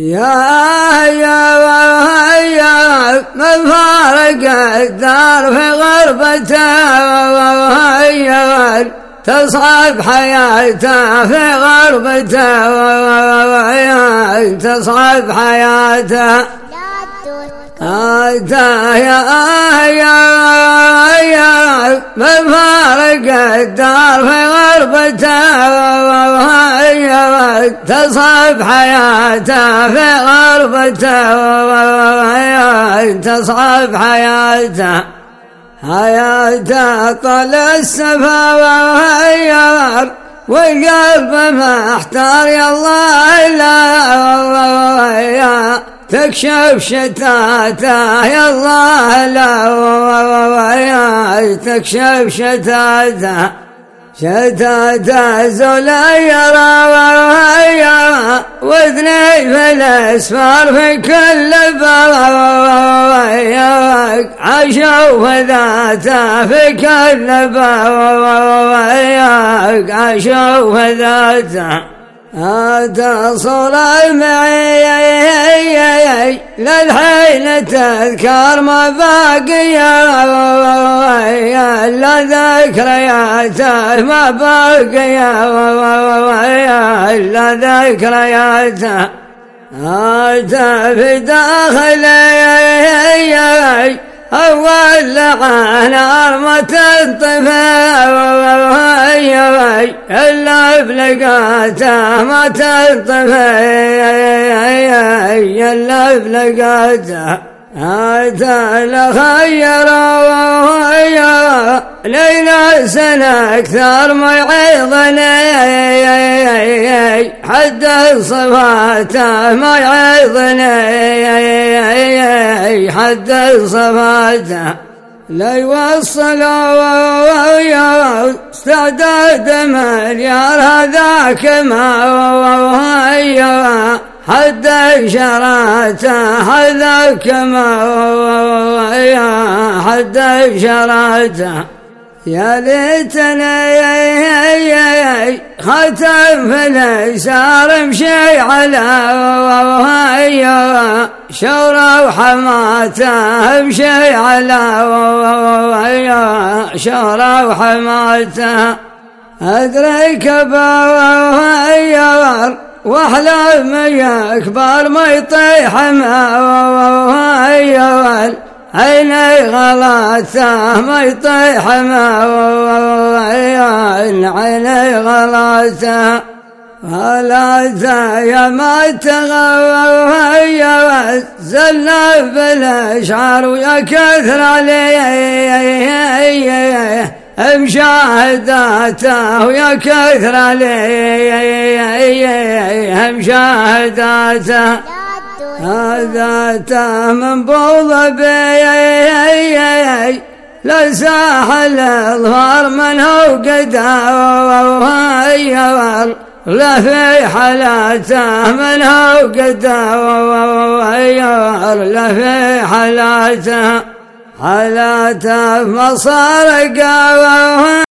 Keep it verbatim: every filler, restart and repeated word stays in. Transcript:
يا يا يا من فارق الدار في غربته تصعب حياته في غربته تصعب حياته أنت يا يا يا من فارق الدار في غربته تصعب حياته في غربته تصعب حياته حياته طال السفا والغيار والقلب محتار يا الله لا تكشف شتاته يا الله لا تكشف شتاته شتاته زليرة وهيا واثني في الاسفار في كل بواياك عاشوا ذاته في كل بواياك عاشوا ذاته هذا صورة معي للحين تذكر ما باقي إلا ذكرياته ما باقي إلا ذكرياته هذا في داخلي أول نار ما تنطفئ إلا بلقاته ما تنطفئ إلا بلقاته هذا لخير لينا سنة أكثر ما يعيضني حد صفاته ما يعيضني حد صفاته لا يوصلوا استعداد مليار هذاك ما هي حد شراته هذاك ما هي حد شراته يا ليتني ختم في اليسار مشي على شورى وحماته مشي على شورى وحماته أدرك بوهيار واحلام يكبر ما يطيح ما عيني غلاته ما يطيح ما عيني غلاته غلاته يا ما تغوى زلنا بالاشعار ويا كثر عليه مشاهداته ويا كثر عليه مشاهداته هذا من بوض بي لساحل الظهر من هو قدار لا في حالاته من هو قدار لا في حالاته حالاته مصارقه